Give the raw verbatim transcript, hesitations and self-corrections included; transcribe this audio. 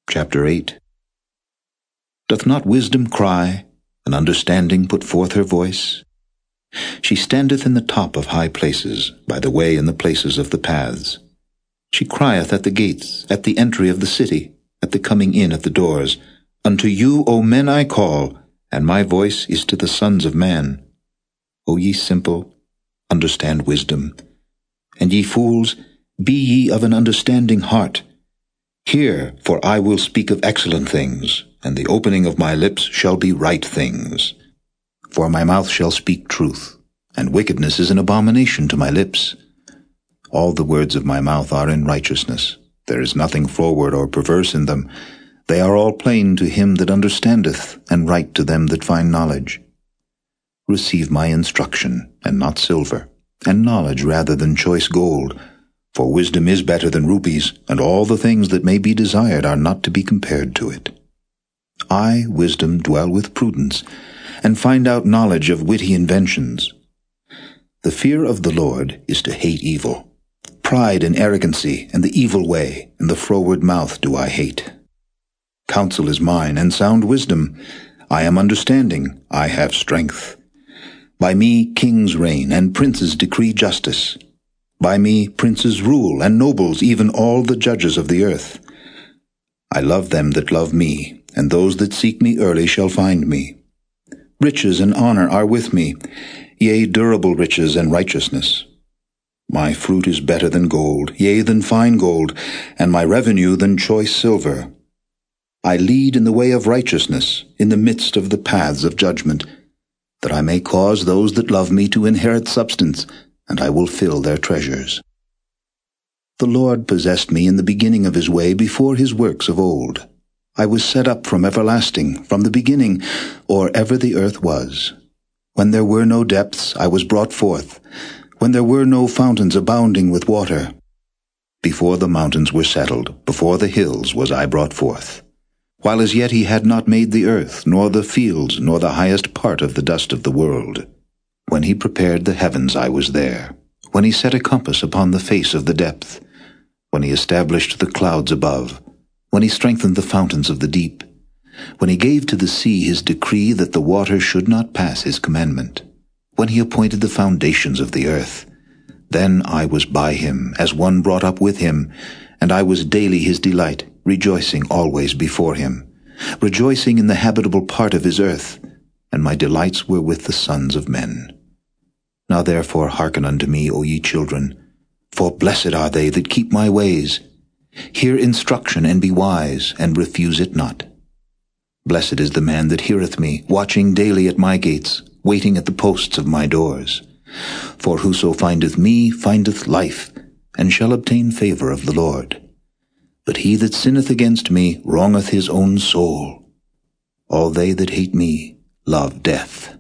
Chapter eight. Doth not wisdom cry, and understanding put forth her voice? She standeth in the top of high places, by the way in the places of the paths. She crieth at the gates, at the entry of the city, at the coming in at the doors. Unto you, O men, I call, and my voice is to the sons of man. O ye simple, understand wisdom. And ye fools, be ye of an understanding heart. Hear, for I will speak of excellent things, and the opening of my lips shall be right things. For my mouth shall speak truth, and wickedness is an abomination to my lips. All the words of my mouth are in righteousness. There is nothing froward or perverse in them. They are all plain to him that understandeth, and right to them that find knowledge. Receive my instruction, and not silver, and knowledge rather than choice gold. For wisdom is better than rubies, and all the things that may be desired are not to be compared to it. I, wisdom, dwell with prudence, and find out knowledge of witty inventions. The fear of the Lord is to hate evil. Pride and arrogancy, and the evil way, and the froward mouth do I hate. Counsel is mine, and sound wisdom. I am understanding, I have strength. By me kings reign, and princes decree justice. By me princes rule, and nobles, even all the judges of the earth. I love them that love me, and those that seek me early shall find me. Riches and honor are with me, yea, durable riches and righteousness. My fruit is better than gold, yea, than fine gold, and my revenue than choice silver. I lead in the way of righteousness, in the midst of the paths of judgment, that I may cause those that love me to inherit substance, and I will fill their treasures. The Lord possessed me in the beginning of his way before his works of old. I was set up from everlasting, from the beginning, or ever the earth was. When there were no depths, I was brought forth, when there were no fountains abounding with water. Before the mountains were settled, before the hills was I brought forth. While as yet he had not made the earth, nor the fields, nor the highest part of the dust of the world. When he prepared the heavens, I was there. When he set a compass upon the face of the depth. When he established the clouds above. When he strengthened the fountains of the deep. When he gave to the sea his decree that the waters should not pass his commandment. When he appointed the foundations of the earth. Then I was by him, as one brought up with him, and I was daily his delight, rejoicing always before him, rejoicing in the habitable part of his earth, and my delights were with the sons of men. Now therefore hearken unto me, O ye children, for blessed are they that keep my ways. Hear instruction, and be wise, and refuse it not. Blessed is the man that heareth me, watching daily at my gates, waiting at the posts of my doors. For whoso findeth me findeth life, and shall obtain favor of the Lord. But he that sinneth against me wrongeth his own soul. All they that hate me love death.